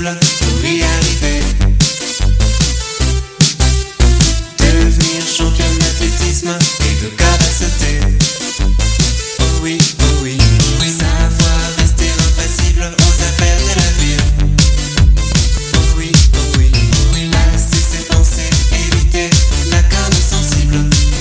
impossible pour y arriver. Devenir champion d'athlétisme et de corde à sauter. Oh oui, savoir rester impassible aux appels de la ville. Oh oui, lasser ses pensées, éviter la corde sensible.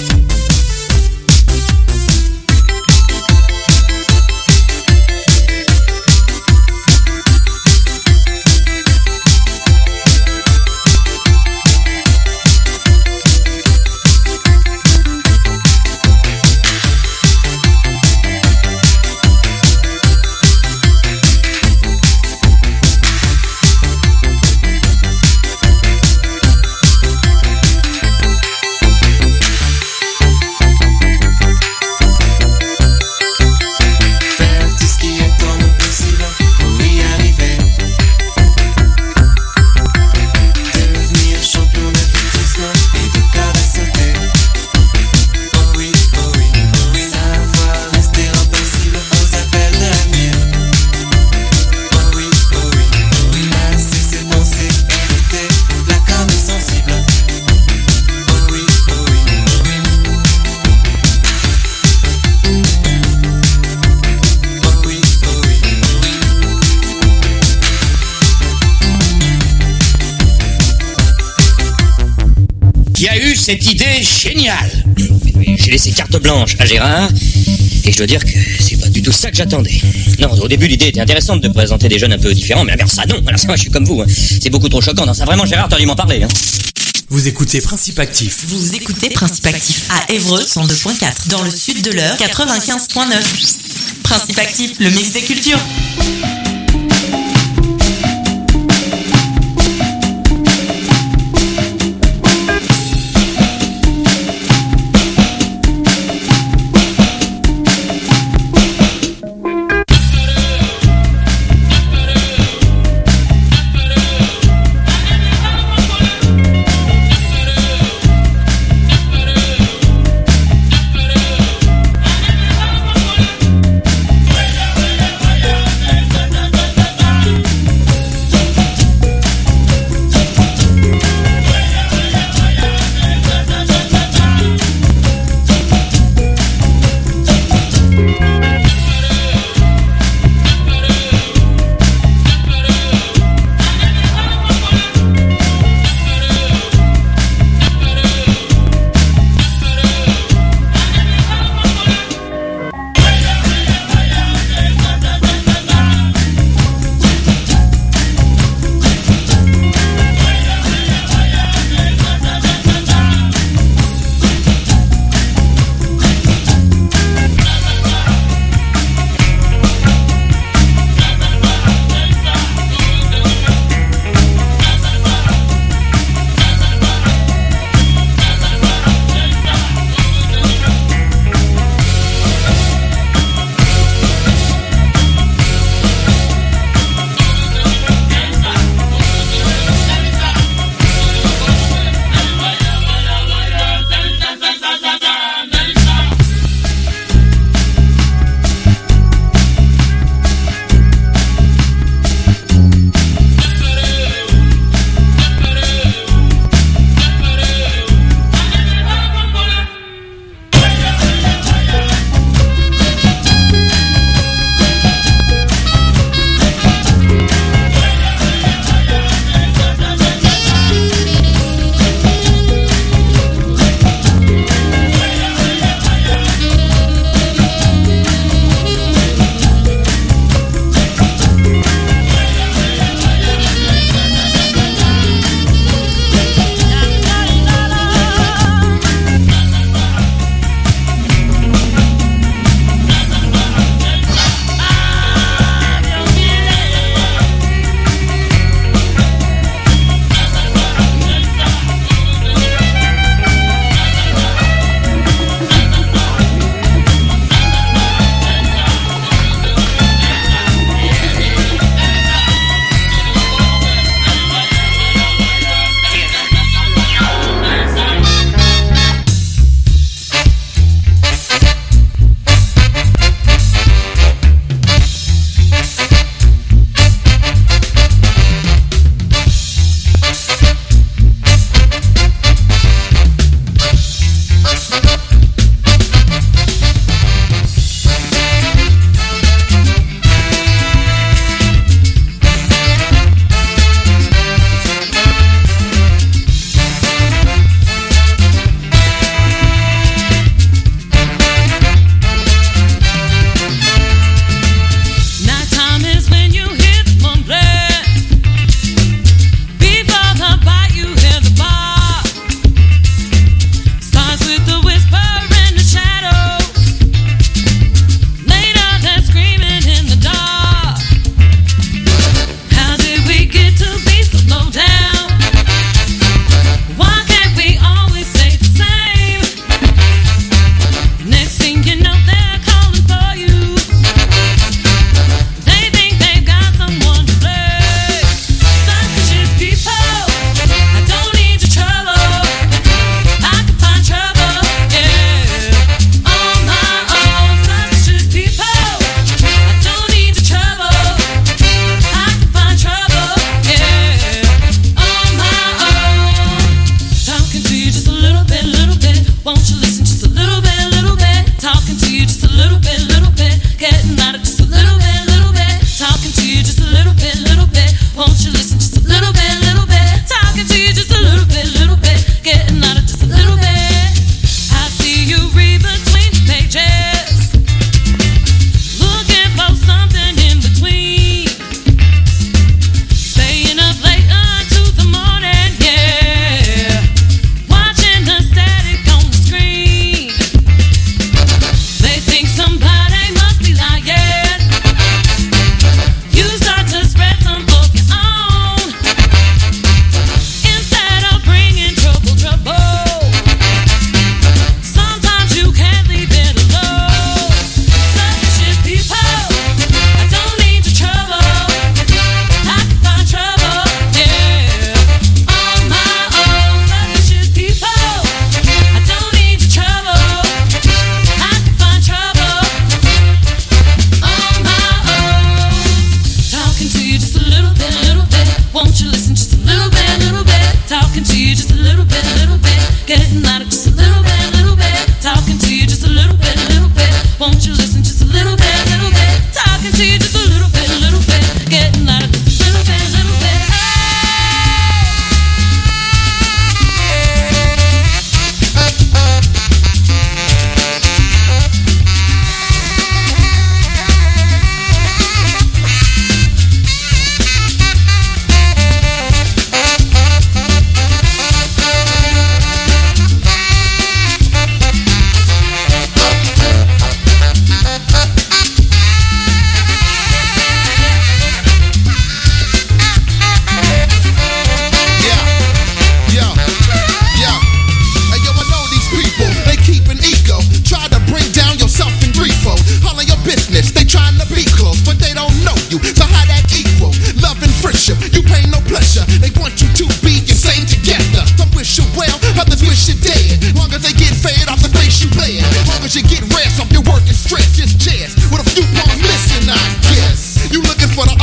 Cette idée géniale. J'ai laissé carte blanche à Gérard et je dois dire que c'est pas du tout ça que j'attendais. Non, au début l'idée était intéressante de présenter des jeunes un peu différents, mais alors ça non, alors ça moi je suis comme vous, hein. C'est beaucoup trop choquant. Non, ça vraiment Gérard, t'aurais dû m'en parler. Hein. Vous écoutez Principe Actif. Vous écoutez Principe Actif à Évreux 102.4, dans le sud de l'Eure 95.9. Principe Actif, le mix des cultures.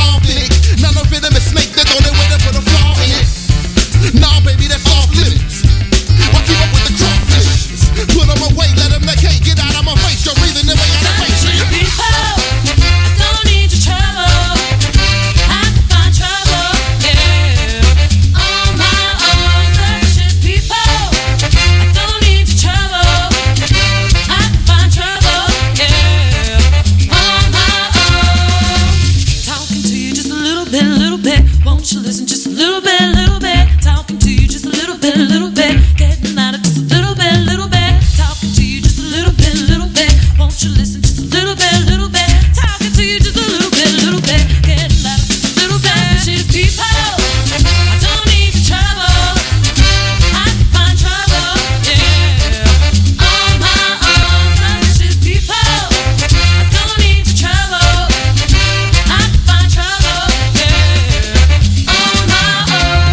authentic. None of it, a snake, they're gonna wait for the flaw in it. Nah, baby, that's off limits. I keep up with the crawfish. Put them away, let them like, hey, get out of my face. You're breathing the way out of face. People, I don't need your trouble. I can find trouble, yeah. On my own, suspicious people. I don't need your trouble. I can find trouble, yeah. On my own. Talking to you just a little bit. Won't you listen just a little bit? Talking to you just a little bit. Getting out of just a little bit. Talking to you just a little bit. Won't you listen just a little bit? Talking to you just a little bit. Getting out of just a little bit. Suspicious people, I don't need your trouble. I can find trouble, yeah. On my own, suspicious people, I don't need your trouble. I can find trouble, yeah. On my own.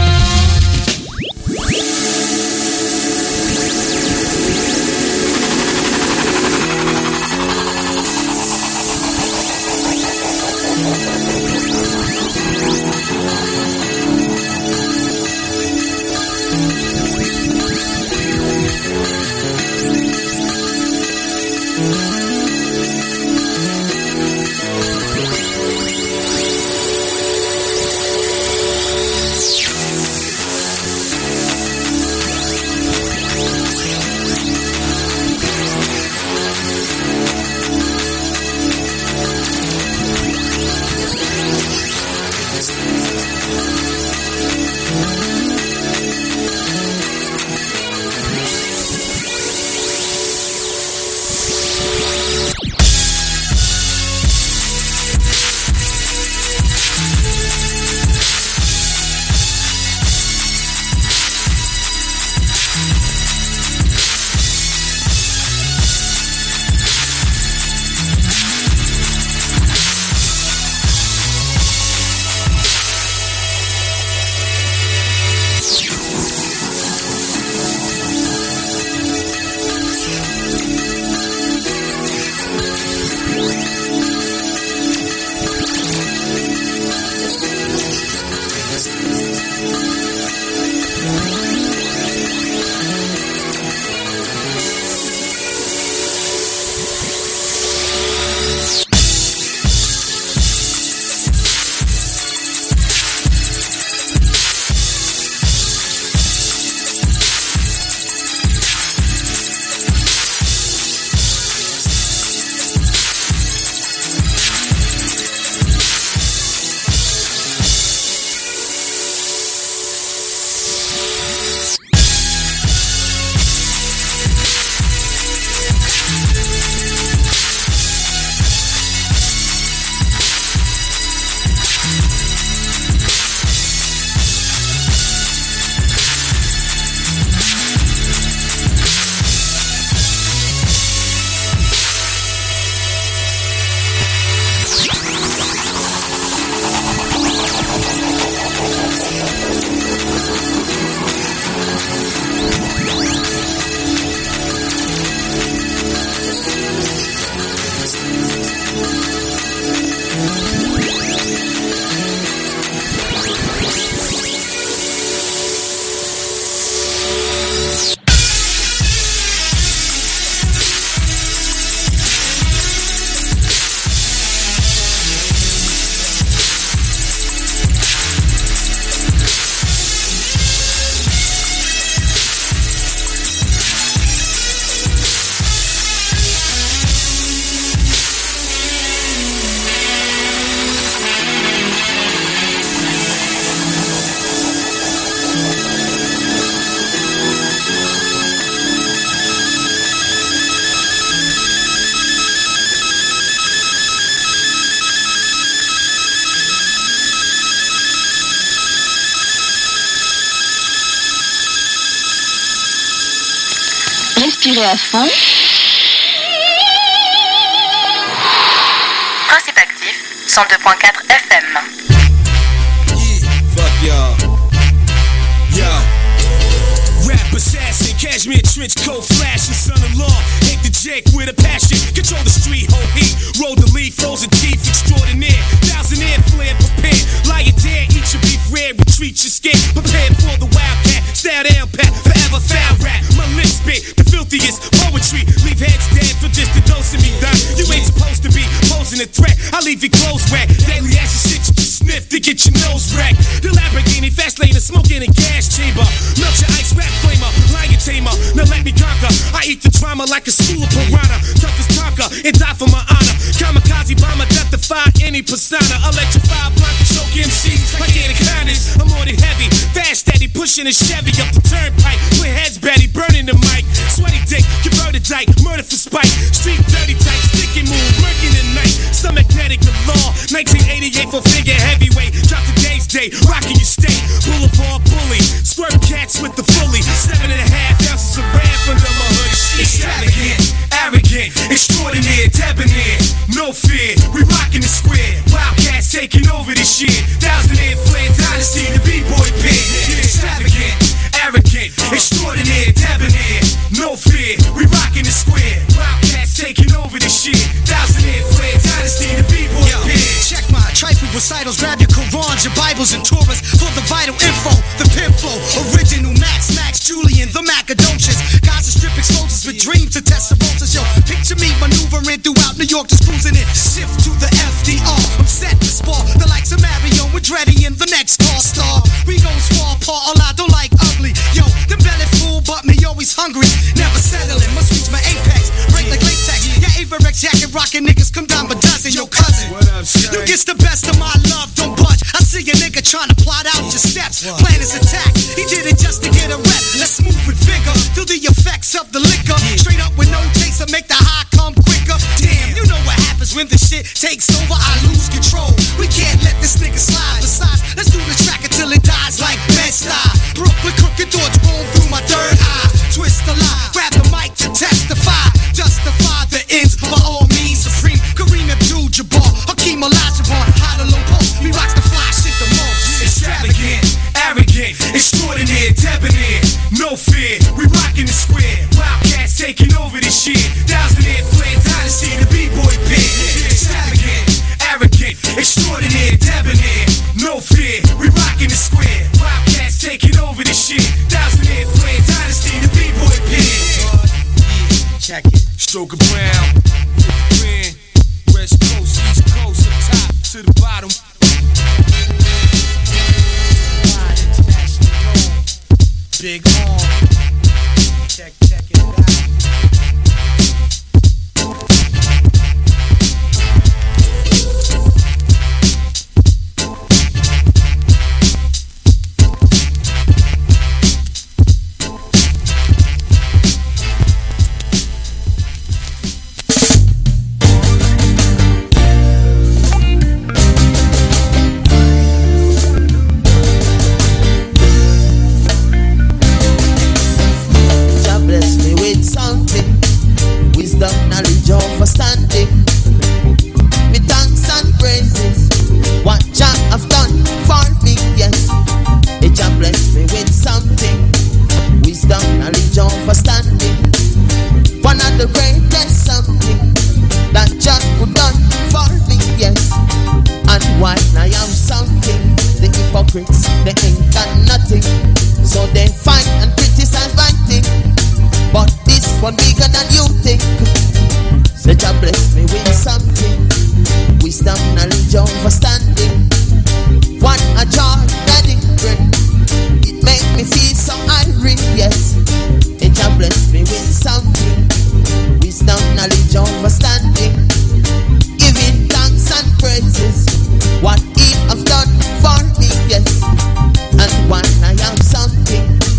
Respirez à fond. Principe actif, 102.4 FM. Fuck y'all. Rap assassin, cashmere trench coat flashing, son-in-law, hate the Jake with a passion, control the street, whole heat, roll the leaf, frozen teeth, extraordinaire, thousandaire, flare, prepare. scared, prepared for the wildcat. Style down pat, forever foul rap. My lips spit the filthiest poetry. Leave heads dead for just a dose of me, done. You ain't supposed to be posing a threat. I leave your clothes wet. Daily action shit you can sniff to get your nose wrecked. The Lamborghini fast lane and smoking in a gas chamber. Melt your ice rap flamer, lion tamer. Now let me conquer. I eat the drama like a stool of piranha. Toughest conquer and die for my honor. Kamikaze bomber, death defy any persona. Electrify, block and choke MCs like anacondas. I'm on it heavy, fast steady, pushing a Chevy up the turnpike. With heads batty, burning the mic. Sweaty dick, converted dyke, murder for spite. Street dirty type, sticky move, murky the night. Some magnetic the law, 1988 for figure heavyweight. Drop the day's day, rocking your state. Boulevard bully, squirt cats with the fully. 7.5 ounces of ram under my hood. Extravagant, arrogant, extraordinaire, debonair. No fear, we rocking the square. Wildcats taking over this shit. 1,000-year flare dynasty, the B-boy pit. Extravagant, arrogant, extraordinaire, debonair. No fear, we rocking the square. Wildcats taking over this shit. 1,000-year flare dynasty, the B-boy pit. Check my trifle recitals, grab your Qurans, your Bibles and Torahs for the vital info. The pimp flow, original Max, Julian, the Macadocious. Guys are strip explosives with dreams to test the roses. Yo, picture me maneuvering throughout New York, just cruising it. Shift to the FDR, I'm set to spar the likes of Mario and Dreddy in the next car star. We gon' spar apart, all I don't like ugly. Yo, the belly full, but me always hungry. Never settling, must reach my apex. Break like latex, yeah, Averex jacket rockin' niggas come down by dozen. Yo, cousin, you gets the best of my love, don't budge. I see a nigga trying to plot out your steps. Plan his attack, he did it just to get a rep. Let's move with vigor, feel the effects of the liquor. Straight up with no chaser, make the high come quicker. Damn, you know what happens when the shit takes over, I lose control. We can't let this nigga slide. Besides, let's do the track until it dies like Bed-Stuy. Brooklyn crooked thoughts roll through my third eye. Twist the lie, grab the mic to testify. Justify the ends by all means. Supreme Kareem Abdul-Jabbar, Hakeem Olajuwon, high to low post. Me rocks the fly shit the most. Extravagant, arrogant, extraordinaire, debonair. No fear, we rockin' the square. Wildcats taking over this shit. 1,000-year flare dynasty, the B-boy pit. Extravagant, arrogant, extraordinaire, debonair. No fear, we rockin' the square. Wildcats taking over this shit. 1,000-year flare dynasty, the B-boy pit. Check it. Stroke of brown, man. West coast, east coast, up top to the bottom. Big arm. Check it out. What he have done for me, yes. And when I am something,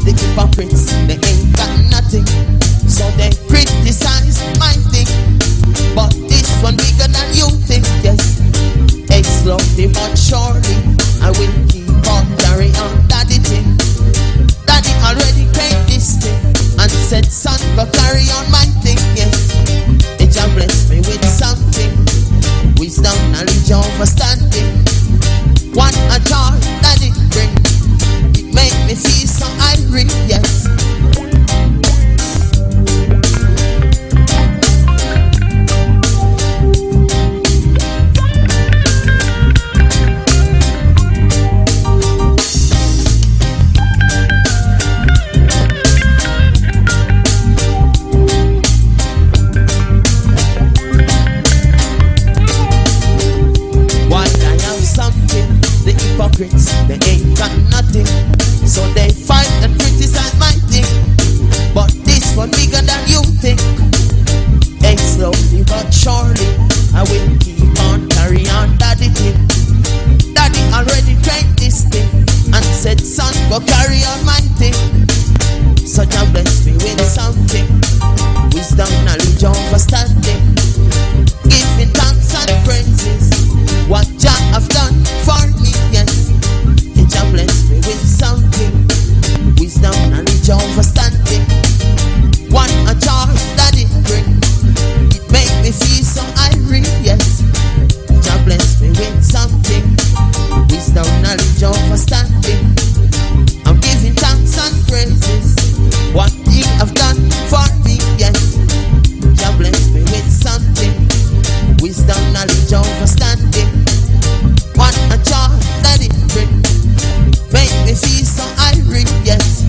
hypocrites, they ain't got nothing. So they fight and criticize my thing. But this one bigger than you think. And slowly but surely, I will keep on carry on daddy thing. Daddy already tried this thing and said, son, go carry on my thing. So Jah bless me with something, wisdom, knowledge, understanding, giving thanks and praises, what Jah have done for me, yes. Jah bless me with something, wisdom, knowledge, understanding, one a jar that it bring, it make me feel so irate, yes. Jah bless me with something, wisdom, knowledge, understanding, I'm giving thanks and praises, what He have done for me, yes. Jah bless me with something, wisdom, knowledge, understanding, what a joy that it bring, make me feel so irate, yes.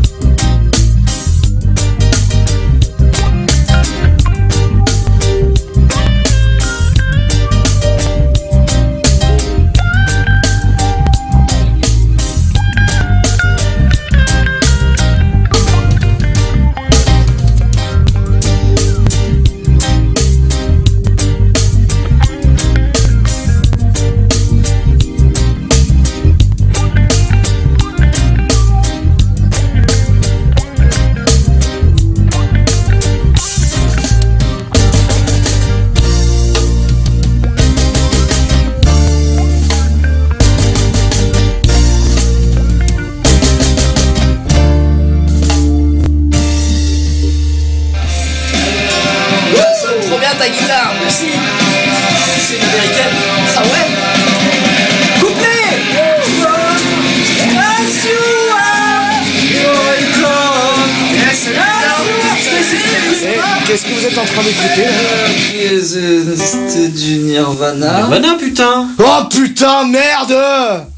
Trop bien ta guitare, merci. C'est une américaine. Ah ouais. Couplet. Qu'est-ce que vous êtes en train d'écouter là? C'était du Nirvana. Nirvana, putain. Oh putain, merde.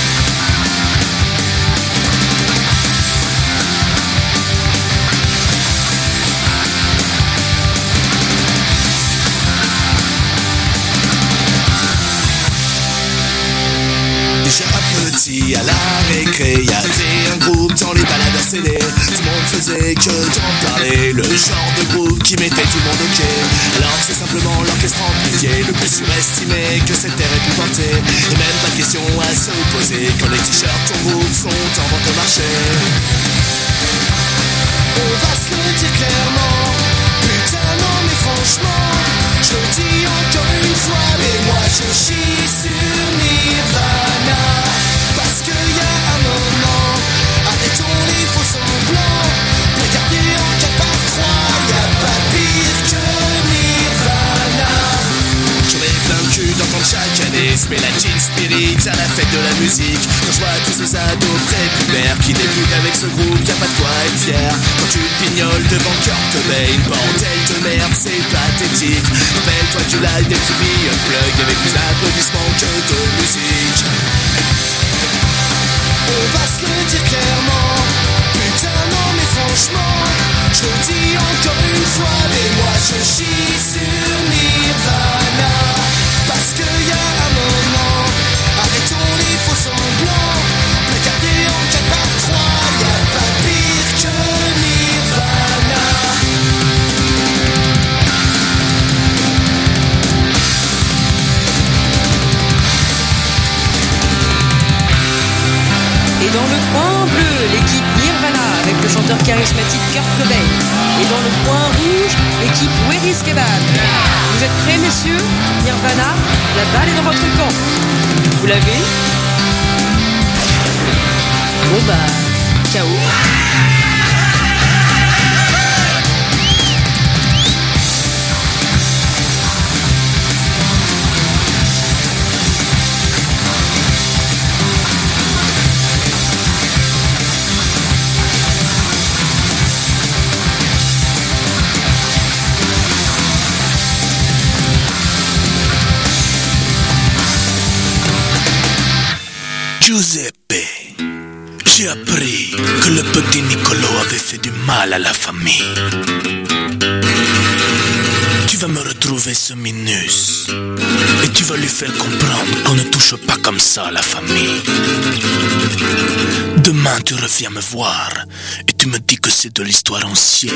Petit à la récré, y'avait un groupe dans les balades à CD. Tout le monde faisait que d'en parler. Le genre de groupe qui mettait tout le monde ok. Alors c'est simplement l'orchestre amplifié, le plus surestimé que cette terre ait pu porter. Et même pas de question à se poser quand les t-shirts ton groupe sont en vente au marché. On va se le dire clairement, putain non mais franchement, je dis encore une fois, mais moi je chie sur Nirvana. Parce qu'il y a un moment, arrêtons les faux semblants, regardez en 4x3, y'a pas pire que Nirvana. J'en ai plein le cul d'entendre chaque année se met la Teen Spirit à la fête de la musique. Quand je vois tous ces ados prépubères qui débutent avec ce groupe, y'a pas de quoi être fier. Quand tu pignoles devant Kurt Cobain, bordel de merde, c'est pathétique. Rappelle-toi du live des MTV Unplugged avec plus d'applaudissements que de musique. On va se le dire clairement, putain non mais franchement, je le dis encore une fois, mais moi je chie sur Nirvana. Parce qu'il y a un moment, arrêtons les faux semblants, regardez en 4x3, y'a pas pire que Nirvana. Et dans le coin bleu, l'équipe Nirvana avec le chanteur charismatique Kurt Cobain. Et dans le coin rouge, l'équipe Where is Kebab. Vous êtes prêts, messieurs? Nirvana, la balle est dans votre camp. Vous l'avez? Bon bah, ciao. Giuseppe, j'ai appris que le petit Niccolo avait fait du mal à la famille. Tu vas vas me retrouver ce Minus et tu vas lui faire comprendre qu'on ne touche pas comme ça à la famille. Demain tu reviens me voir et tu me dis que c'est de l'histoire ancienne.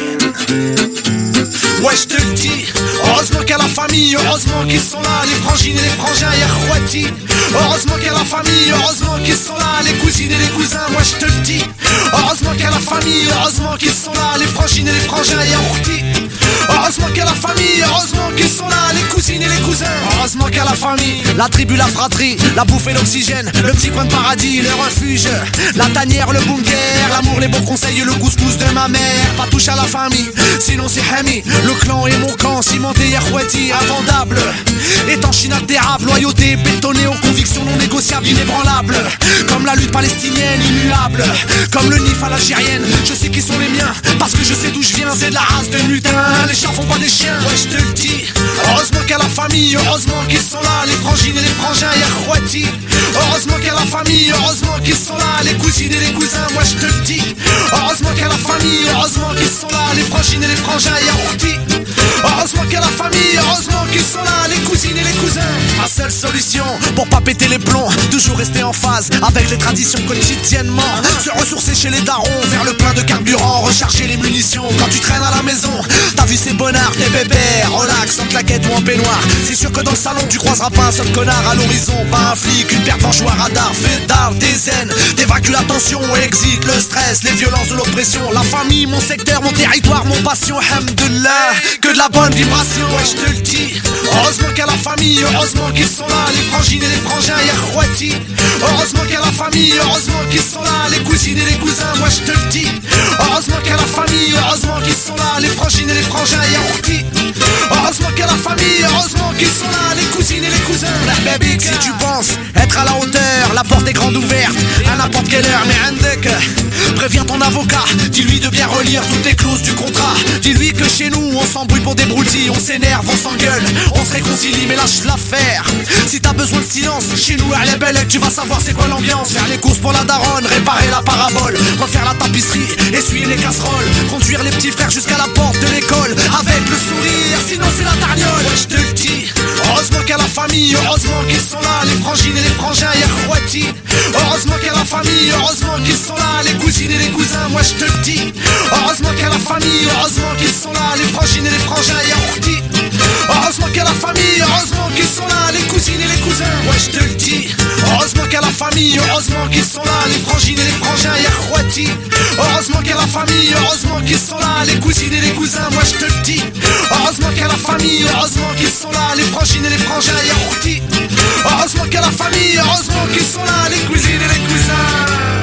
Ouais, je te le dis, heureusement qu'il y a la famille, heureusement qu'ils sont là, les frangines et les frangins, y'a Khouati. Heureusement qu'il y a la famille, heureusement qu'ils sont là, les cousines et les cousins, moi je te le dis. Heureusement qu'il y a la famille, heureusement qu'ils sont là, les frangines et les frangins, y'a Khouati. Heureusement qu'il y a la famille, heureusement qu'ils sont là, les cousines et les cousins. Heureusement qu'il y a la famille, la tribu, la fratrie, la bouffe et l'oxygène, le petit coin de paradis, le refuge, la tanière, le bunker, l'amour, les bons conseils, le couscous de ma mère. Pas touche à la famille, sinon c'est Hami. Le clan et mon camp, cimenté, Khouati, invendable, étanche, inaltérable, loyauté, bétonnée aux convictions non négociables, inébranlables. Comme la lutte palestinienne, immuable, comme le Nif à l'algérienne. Je sais qui sont les miens, parce que je sais d'où je viens, c'est de la race de mutin. Les chiens font pas des chiens, ouais je te le dis. Heureusement qu'il y a la famille, heureusement qu'ils sont là, les frangines et les frangins, y'a Khouati. Heureusement qu'il y a la famille, heureusement qu'ils sont là, les cousines et les cousins, moi je te le dis. Heureusement qu'il y a la famille, heureusement qu'ils sont là, les frangines et les frangins, y'a Khouati. Heureusement qu'il y a la famille, heureusement qu'ils sont là, les cousines et les cousins. Ma seule solution pour pas péter les plombs, toujours rester en phase avec les traditions quotidiennement. Se ressourcer chez les darons, faire le plein de carburant, recharger les munitions. Quand tu traînes à la maison, ta vie c'est bonheur, t'es bébé, relax, en claquette ou en peignoir. C'est sûr que dans le salon tu croiseras pas un seul connard à l'horizon. Pas un flic, une paire d'anchois à radar, fait d'art, des zen, t'évacues la tension, exit le stress, les violences de l'oppression. La famille, mon secteur, mon territoire, mon passion, hamdullah, que de la bonne vibration, ouais je te le dis. Heureusement qu'il y a la famille, heureusement qu'ils sont là, les frangines et les frangins, y'a Khouati. Heureusement qu'il y a la famille, heureusement qu'ils sont là, les cousines et les cousins, moi je te le dis. Heureusement qu'il y a la famille, heureusement qu'ils sont là, les frangines et les frangins, y'a Khouati. Heureusement qu'il y a la famille, heureusement qu'ils sont là, les cousines et les cousins. Baby, si tu penses être à la hauteur, la porte est grande ouverte à n'importe quelle heure, mais Andek, préviens ton avocat, dis-lui de bien relire toutes les clauses du contrat. Dis-lui que chez nous on s'embrouille pour des broutilles, on s'énerve, on s'engueule, on se réconcilie, mais lâche l'affaire. Si t'as besoin de silence, chez nous à la belle, tu vas savoir c'est quoi l'ambiance. Faire les courses pour la daronne, réparer la parabole, refaire la tapisserie, essuyer les casseroles, conduire les petits frères jusqu'à la porte de l'école avec le sourire, sinon c'est la tarniole. Ouais, je te le dis, heureusement qu'il y a la famille, heureusement qu'ils sont là, les frangines et les frangins, y'a Khouati. Heureusement qu'il y a la famille, heureusement qu'ils sont là, les cousines et les cousins, moi je te le dis. Heureusement qu'il y a la famille, heureusement qu'ils sont là, les frangines et les frangins, y'a Khouati. Heureusement qu'il y a la famille, heureusement qu'ils sont là, les cousines et les cousins, ouais je te le dis. Heureusement qu'il y a la famille, heureusement qu'ils sont là, les frangines et les frangins, y'a Khouati. Heureusement qu'il y a la famille, heureusement qu'ils sont là, les cousines et les cousins, moi je te le dis. Heureusement qu'il y a la famille, heureusement qu'ils sont là, les frangines et les frangins, y'a Khouati. Heureusement qu'il y a la famille, heureusement qu'ils sont là, les cousines et les cousins.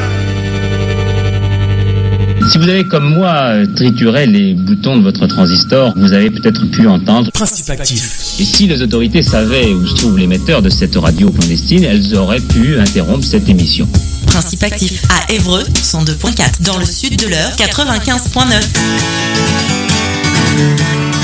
Si vous avez comme moi trituré les boutons de votre transistor, vous avez peut-être pu entendre Principe actif. Et si les autorités savaient où se trouve l'émetteur de cette radio clandestine, elles auraient pu interrompre cette émission. Principe actif à Évreux 102.4, dans le sud de l'Eure 95.9.